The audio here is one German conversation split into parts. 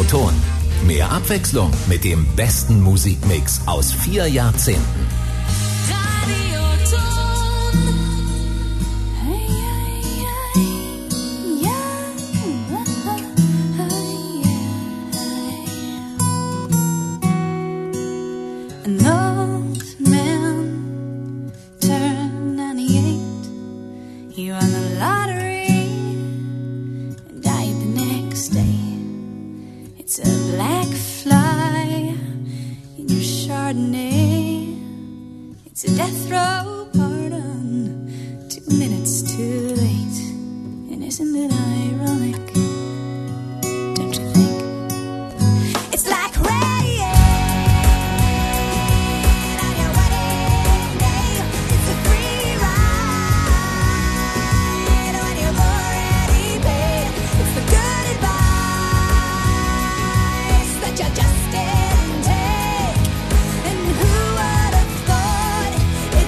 Radioton. Mehr Abwechslung mit dem besten Musikmix aus 4 Jahrzehnten. An old man turned 98. He won the lottery and died the next day. It's a black fly in your Chardonnay. It's a death row pardon, 2 minutes too late. And isn't it ironic? Don't you think? It's like rain on your wedding day. It's a free ride when you've already paid. It's the good advice that you just didn't take. And who would have thought it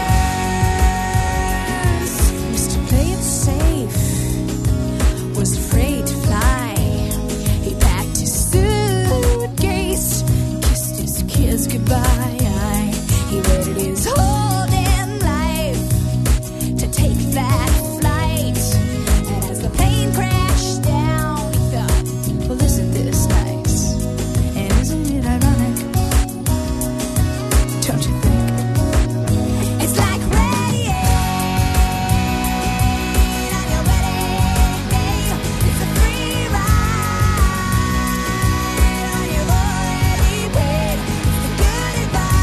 figures? Used to play it safe, was afraid to fly. He packed his suitcase, kissed his kids goodbye. He waited his whole damn life to take that flight. And as the plane crashed down, he thought, well, isn't this nice? And isn't it ironic? Don't you think? It's like rain on your wedding day. It's a free ride when you've already paid. It's the good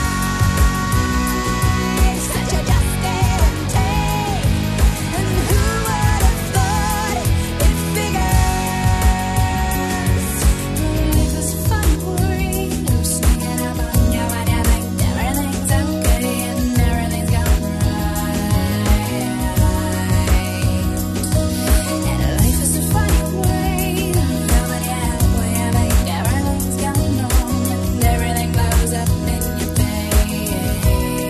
advice that you just didn't take. And who would have thought it figures? Life is fun, worry, no sneaking up on you when you think everything's okay and everything's going right. And life is a funny way, nobody has a way of making everything's going wrong and everything blows up in your face.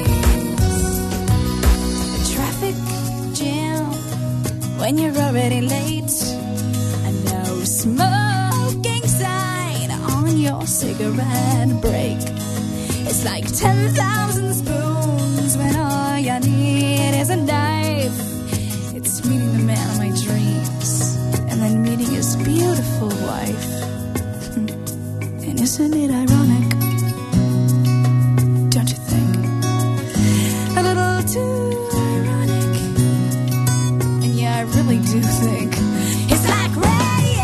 A traffic jam when you're already late. A no smoking sign on your cigarette break. It's like 10,000 spoons when all you need is a knife. It's meeting the man of my dreams and then meeting his beautiful wife. And isn't it ironic? Don't you think? A little too ironic. And yeah, I really do think it's like rain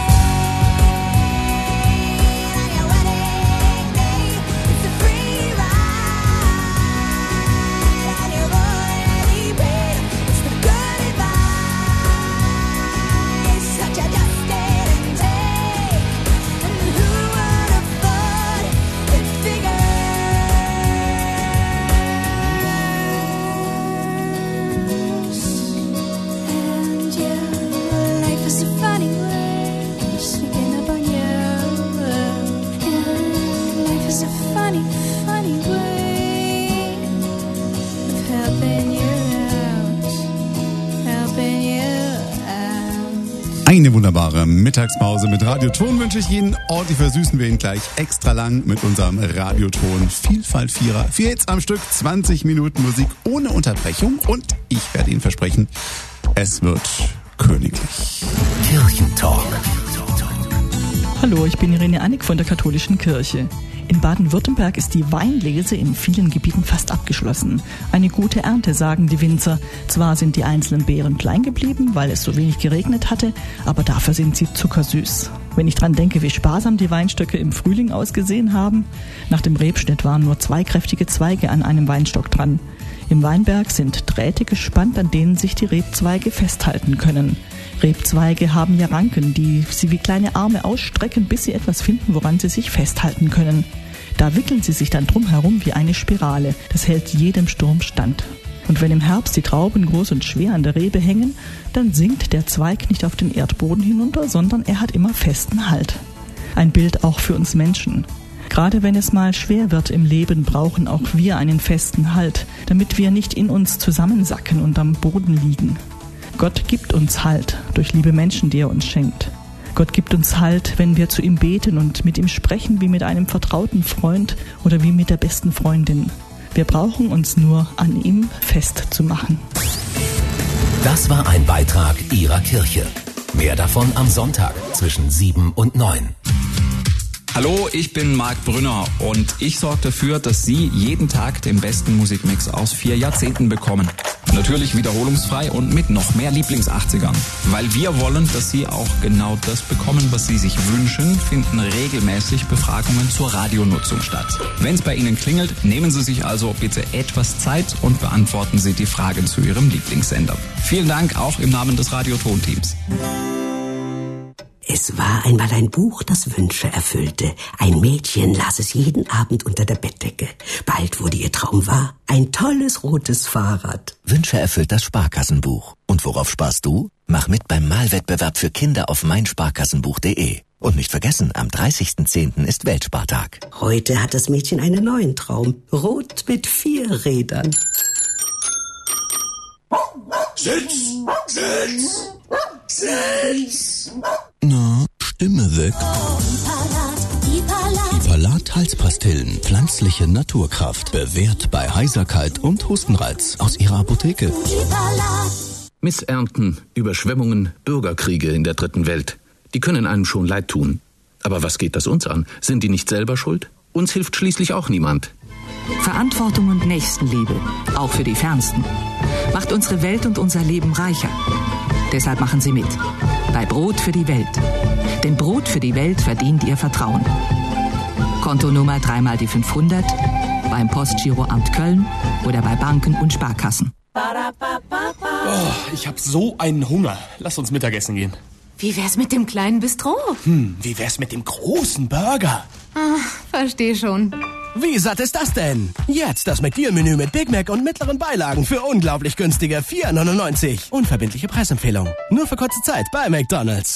on your wedding day. It's a free ride and you've already paid. It's the good advice that you just didn't take. And who would have thought it figures? And yeah, life is a funny way, sneaking up on you. Yeah, life is a funny, funny way of helping you out, helping you out. Eine wunderbare Mittagspause mit Radioton wünsche ich Ihnen. Ordentlich versüßen wir ihn gleich extra lang mit unserem Radioton Vielfalt Vierer. 4 Hits am Stück, 20 Minuten Musik ohne Unterbrechung und ich werde Ihnen versprechen, es wird königlich. Kirchentalk. Hallo, ich bin Irene Annick von der Katholischen Kirche. In Baden-Württemberg ist die Weinlese in vielen Gebieten fast abgeschlossen. Eine gute Ernte, sagen die Winzer. Zwar sind die einzelnen Beeren klein geblieben, weil es so wenig geregnet hatte, aber dafür sind sie zuckersüß. Wenn ich dran denke, wie sparsam die Weinstöcke im Frühling ausgesehen haben. Nach dem Rebschnitt waren nur 2 kräftige Zweige an einem Weinstock dran. Im Weinberg sind Drähte gespannt, an denen sich die Rebzweige festhalten können. Rebzweige haben ja Ranken, die sie wie kleine Arme ausstrecken, bis sie etwas finden, woran sie sich festhalten können. Da wickeln sie sich dann drumherum wie eine Spirale. Das hält jedem Sturm stand. Und wenn im Herbst die Trauben groß und schwer an der Rebe hängen, dann sinkt der Zweig nicht auf den Erdboden hinunter, sondern er hat immer festen Halt. Ein Bild auch für uns Menschen. Gerade wenn es mal schwer wird im Leben, brauchen auch wir einen festen Halt, damit wir nicht in uns zusammensacken und am Boden liegen. Gott gibt uns Halt durch liebe Menschen, die er uns schenkt. Gott gibt uns Halt, wenn wir zu ihm beten und mit ihm sprechen wie mit einem vertrauten Freund oder wie mit der besten Freundin. Wir brauchen uns nur an ihm festzumachen. Das war ein Beitrag Ihrer Kirche. Mehr davon am Sonntag zwischen 7 und 9. Hallo, ich bin Marc Brünner und ich sorge dafür, dass Sie jeden Tag den besten Musikmix aus 4 Jahrzehnten bekommen. Natürlich wiederholungsfrei und mit noch mehr Lieblings-80ern. Weil wir wollen, dass Sie auch genau das bekommen, was Sie sich wünschen, finden regelmäßig Befragungen zur Radionutzung statt. Wenn es bei Ihnen klingelt, nehmen Sie sich also bitte etwas Zeit und beantworten Sie die Fragen zu Ihrem Lieblingssender. Vielen Dank auch im Namen des Radioton-Teams. Es war einmal ein Buch, das Wünsche erfüllte. Ein Mädchen las es jeden Abend unter der Bettdecke. Bald wurde ihr Traum wahr. Ein tolles rotes Fahrrad. Wünsche erfüllt das Sparkassenbuch. Und worauf sparst du? Mach mit beim Malwettbewerb für Kinder auf meinsparkassenbuch.de. Und nicht vergessen, am 30.10. ist Weltspartag. Heute hat das Mädchen einen neuen Traum. Rot mit 4 Rädern. Sitz! Sitz! Sitz! Na, Stimme weg. Ipalat-Halspastillen. Pflanzliche Naturkraft. Bewährt bei Heiserkeit und Hustenreiz. Aus Ihrer Apotheke. Missernten, Überschwemmungen, Bürgerkriege in der dritten Welt. Die können einem schon leid tun. Aber was geht das uns an? Sind die nicht selber schuld? Uns hilft schließlich auch niemand. Verantwortung und Nächstenliebe. Auch für die Fernsten. Macht unsere Welt und unser Leben reicher. Deshalb machen Sie mit. Bei Brot für die Welt. Denn Brot für die Welt verdient Ihr Vertrauen. Kontonummer 3 die 500, beim Postgiroamt Köln oder bei Banken und Sparkassen. Oh, ich hab so einen Hunger. Lass uns Mittagessen gehen. Wie wär's mit dem kleinen Bistro? Wie wär's mit dem großen Burger? Versteh schon. Wie satt ist das denn? Jetzt das McDeal-Menü mit Big Mac und mittleren Beilagen für unglaublich günstige 4,99. Unverbindliche Preisempfehlung. Nur für kurze Zeit bei McDonald's.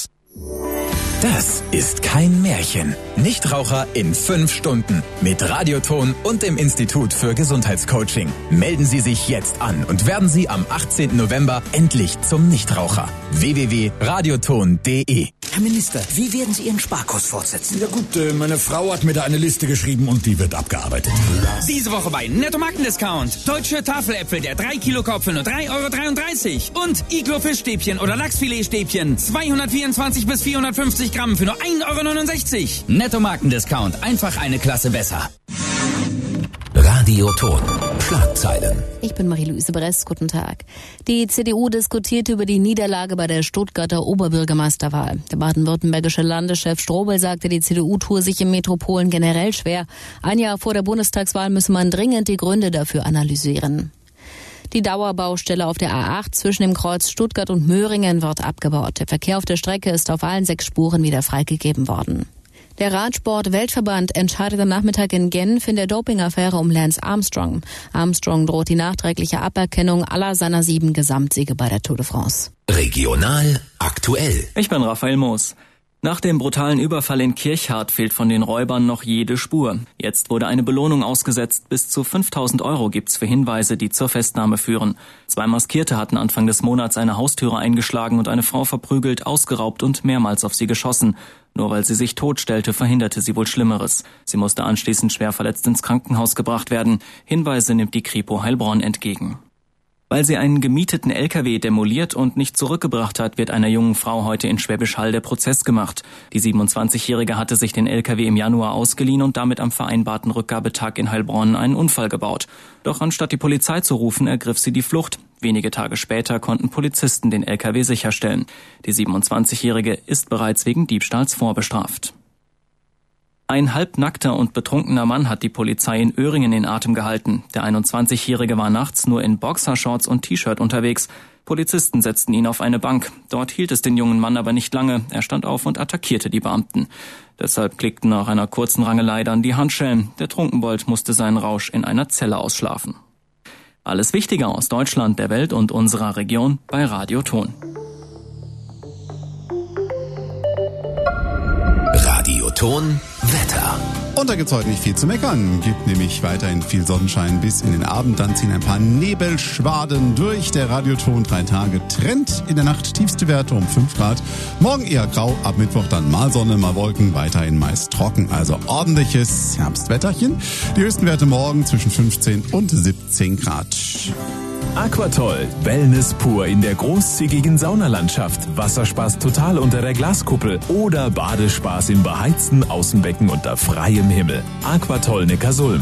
Das ist kein Märchen. Nichtraucher in 5 Stunden. Mit Radioton und dem Institut für Gesundheitscoaching. Melden Sie sich jetzt an und werden Sie am 18. November endlich zum Nichtraucher. www.radioton.de. Herr Minister, wie werden Sie Ihren Sparkurs fortsetzen? Ja gut, meine Frau hat mir da eine Liste geschrieben und die wird abgearbeitet. Diese Woche bei Netto Markendiscount. Deutsche Tafeläpfel, der 3 Kilo Korb für nur 3,33 € Und Iglo Fischstäbchen oder Lachsfiletstäbchen. 224 bis 450 Gramm für nur 1,69 €. Netto Markendiscount. Einfach eine Klasse besser. Radioton. Schlagzeilen. Ich bin Marie-Louise Bress, guten Tag. Die CDU diskutiert über die Niederlage bei der Stuttgarter Oberbürgermeisterwahl. Der baden-württembergische Landeschef Strobel sagte, die CDU tue sich in Metropolen generell schwer. Ein Jahr vor der Bundestagswahl müsse man dringend die Gründe dafür analysieren. Die Dauerbaustelle auf der A8 zwischen dem Kreuz Stuttgart und Möhringen wird abgebaut. Der Verkehr auf der Strecke ist auf allen 6 Spuren wieder freigegeben worden. Der Radsport-Weltverband entscheidet am Nachmittag in Genf in der Doping-Affäre um Lance Armstrong. Armstrong droht die nachträgliche Aberkennung aller seiner 7 Gesamtsiege bei der Tour de France. Regional aktuell. Ich bin Raphael Moos. Nach dem brutalen Überfall in Kirchhardt fehlt von den Räubern noch jede Spur. Jetzt wurde eine Belohnung ausgesetzt. Bis zu 5.000 € gibt's für Hinweise, die zur Festnahme führen. 2 Maskierte hatten Anfang des Monats eine Haustüre eingeschlagen und eine Frau verprügelt, ausgeraubt und mehrmals auf sie geschossen. Nur weil sie sich totstellte, verhinderte sie wohl Schlimmeres. Sie musste anschließend schwer verletzt ins Krankenhaus gebracht werden. Hinweise nimmt die Kripo Heilbronn entgegen. Weil sie einen gemieteten LKW demoliert und nicht zurückgebracht hat, wird einer jungen Frau heute in Schwäbisch Hall der Prozess gemacht. Die 27-Jährige hatte sich den LKW im Januar ausgeliehen und damit am vereinbarten Rückgabetag in Heilbronn einen Unfall gebaut. Doch anstatt die Polizei zu rufen, ergriff sie die Flucht. Wenige Tage später konnten Polizisten den LKW sicherstellen. Die 27-Jährige ist bereits wegen Diebstahls vorbestraft. Ein halbnackter und betrunkener Mann hat die Polizei in Öhringen in Atem gehalten. Der 21-Jährige war nachts nur in Boxershorts und T-Shirt unterwegs. Polizisten setzten ihn auf eine Bank. Dort hielt es den jungen Mann aber nicht lange. Er stand auf und attackierte die Beamten. Deshalb klickten nach einer kurzen Rangelei dann die Handschellen. Der Trunkenbold musste seinen Rausch in einer Zelle ausschlafen. Alles Wichtige aus Deutschland, der Welt und unserer Region bei Radioton. Radioton Wetter. Und da gibt's heute nicht viel zu meckern. Gibt nämlich weiterhin viel Sonnenschein bis in den Abend. Dann ziehen ein paar Nebelschwaden durch. Der Radioton 3 Tage Trend. In der Nacht tiefste Werte um 5 Grad. Morgen eher grau. Ab Mittwoch dann mal Sonne, mal Wolken. Weiterhin meist trocken. Also ordentliches Herbstwetterchen. Die höchsten Werte morgen zwischen 15 und 17 Grad. Aquatoll, Wellness pur in der großzügigen Saunalandschaft, Wasserspaß total unter der Glaskuppel oder Badespaß im beheizten Außenbecken unter freiem Himmel. Aquatoll Neckarsulm.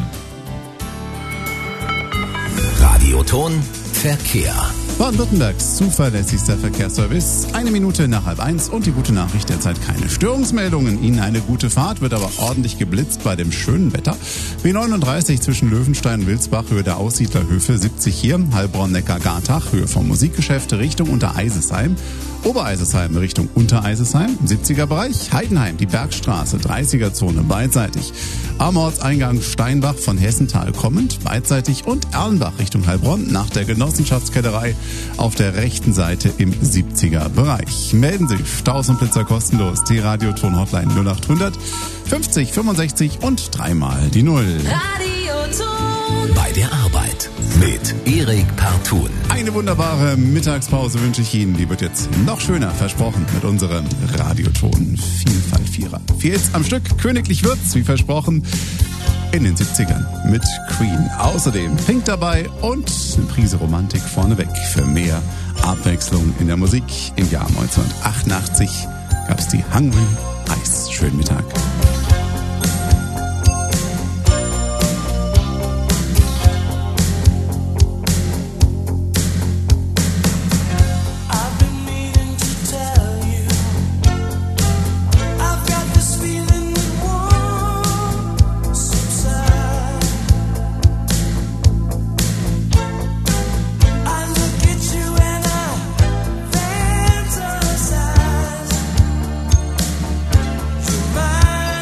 Radioton Verkehr. Baden-Württembergs zuverlässigster Verkehrsservice. 1 Minute nach 12:30 und die gute Nachricht, derzeit keine Störungsmeldungen. Ihnen eine gute Fahrt, wird aber ordentlich geblitzt bei dem schönen Wetter. B39 zwischen Löwenstein und Wilsbach, Höhe der Aussiedlerhöfe, 70 hier. Heilbronn-Neckar-Gartach, Höhe vom Musikgeschäft, Richtung Untereisesheim. Obereisesheim Richtung Untereisesheim, 70er Bereich. Heidenheim, die Bergstraße, 30er Zone, beidseitig. Am Ortseingang Steinbach von Hessental kommend, beidseitig. Und Erlenbach Richtung Heilbronn nach der Genossenschaftskellerei auf der rechten Seite im 70er Bereich. Melden Sie Staus und Blitzer kostenlos. T-Radio-Ton Hotline 0800 50 65 und 3-mal die 0. Radioton bei der Arbeit mit Erik Partun. Eine wunderbare Mittagspause wünsche ich Ihnen. Die wird jetzt noch schöner, versprochen, mit unserem Radioton Vielfalt Vierer. 4 Hits am Stück, königlich wird's, wie versprochen, in den 70ern mit Queen. Außerdem Pink dabei und eine Prise Romantik vorneweg für mehr Abwechslung in der Musik. Im Jahr 1988 gab's die Hungry Eyes. Schönen Mittag. Bye.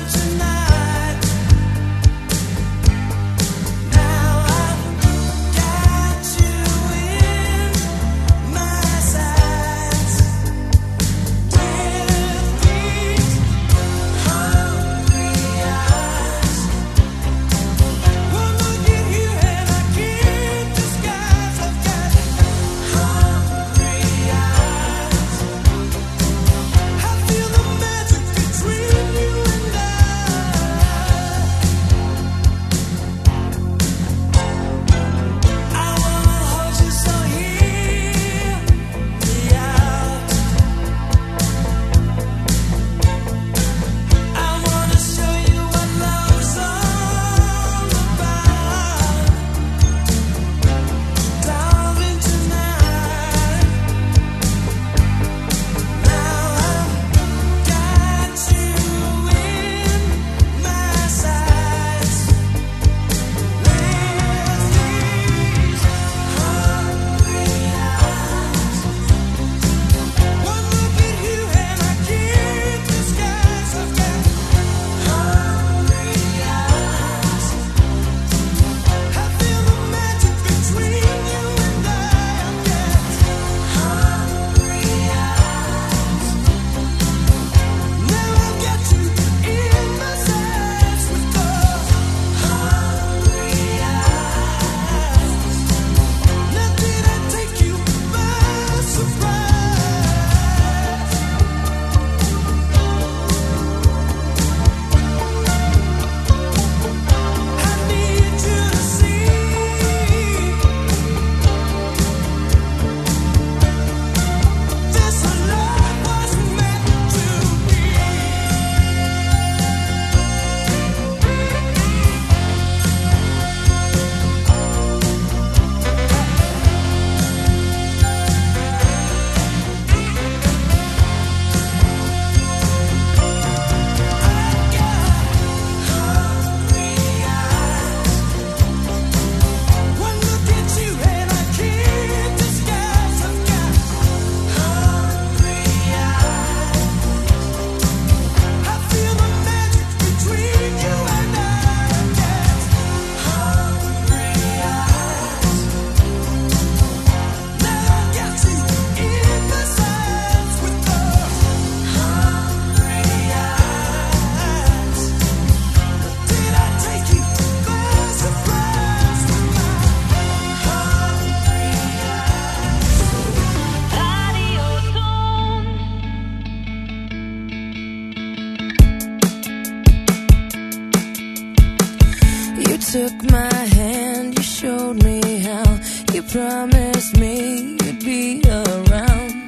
took my hand, you showed me how. You promised me you'd be around.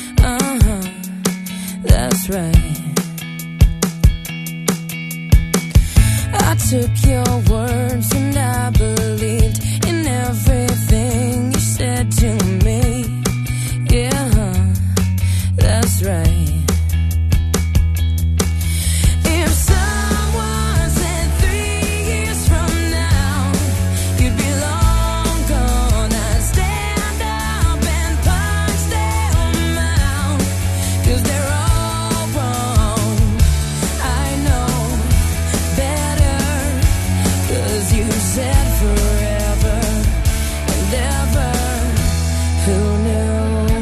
That's right. I took your words and I believed in everything you said to me. Yeah, that's right. If someone said 3 years from now you'd be long gone, I'd stand up and punch them out, 'cause they're all wrong. I know better, 'cause you said forever and ever. Who knew?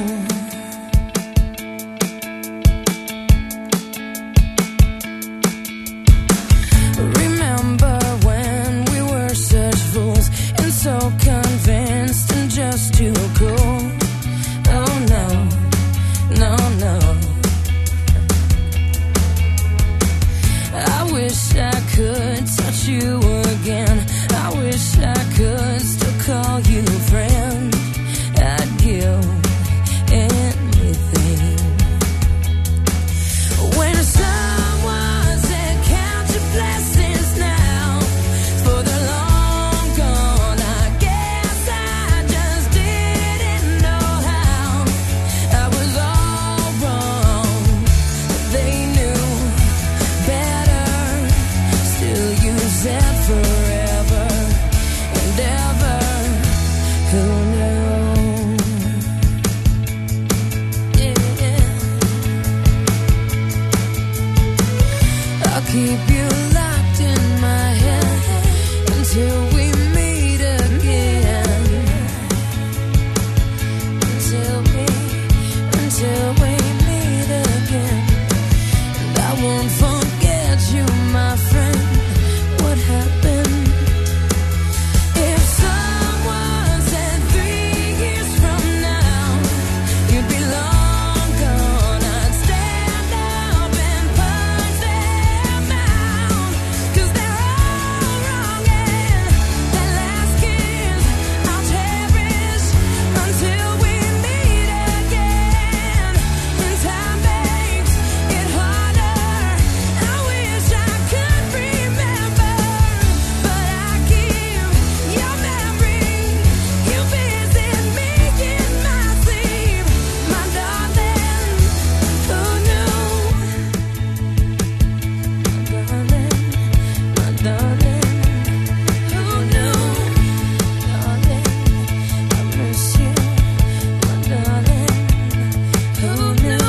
Remember when we were such fools and so convinced and just too cool? Oh no, no, no. I wish I could touch you again. I wish I could still call you friend. I'd give anything. When someone said count your blessings now, for the long gone, I guess I just didn't know how. I was all wrong, they knew better. Still you said forever and ever. Who knew? I'll keep you locked in my head until we meet again. Until we meet again. And I won't forget you, my friend. What happened? If someone said 3 years from now you'd be long gone, I'd stand up and punch them out, 'cause they're all wrong. And that last kiss I'll cherish until we meet again. When time makes it harder, I wish I could remember, but I keep your memory. You visit me in my sleep, my darling. Who knew? My darling, who knew? Darling, I miss you, my darling. Who knew?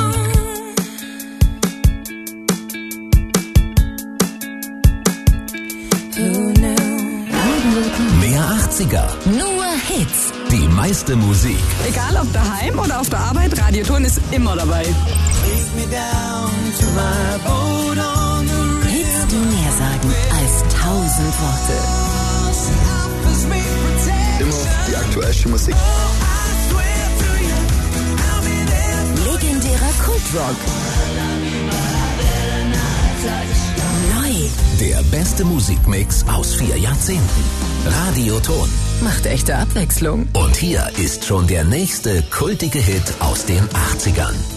Who knew? Mehr 80er. Nur Hits. Die meiste Musik. Egal ob daheim oder auf der Arbeit, Radioton ist immer dabei. Hits, die mehr sagen als 1000 Worte. Immer die aktuellste Musik. Legendärer Kultrock. Neu. Der beste Musikmix aus 4 Jahrzehnten. Radioton. Macht echte Abwechslung. Und hier ist schon der nächste kultige Hit aus den 80ern.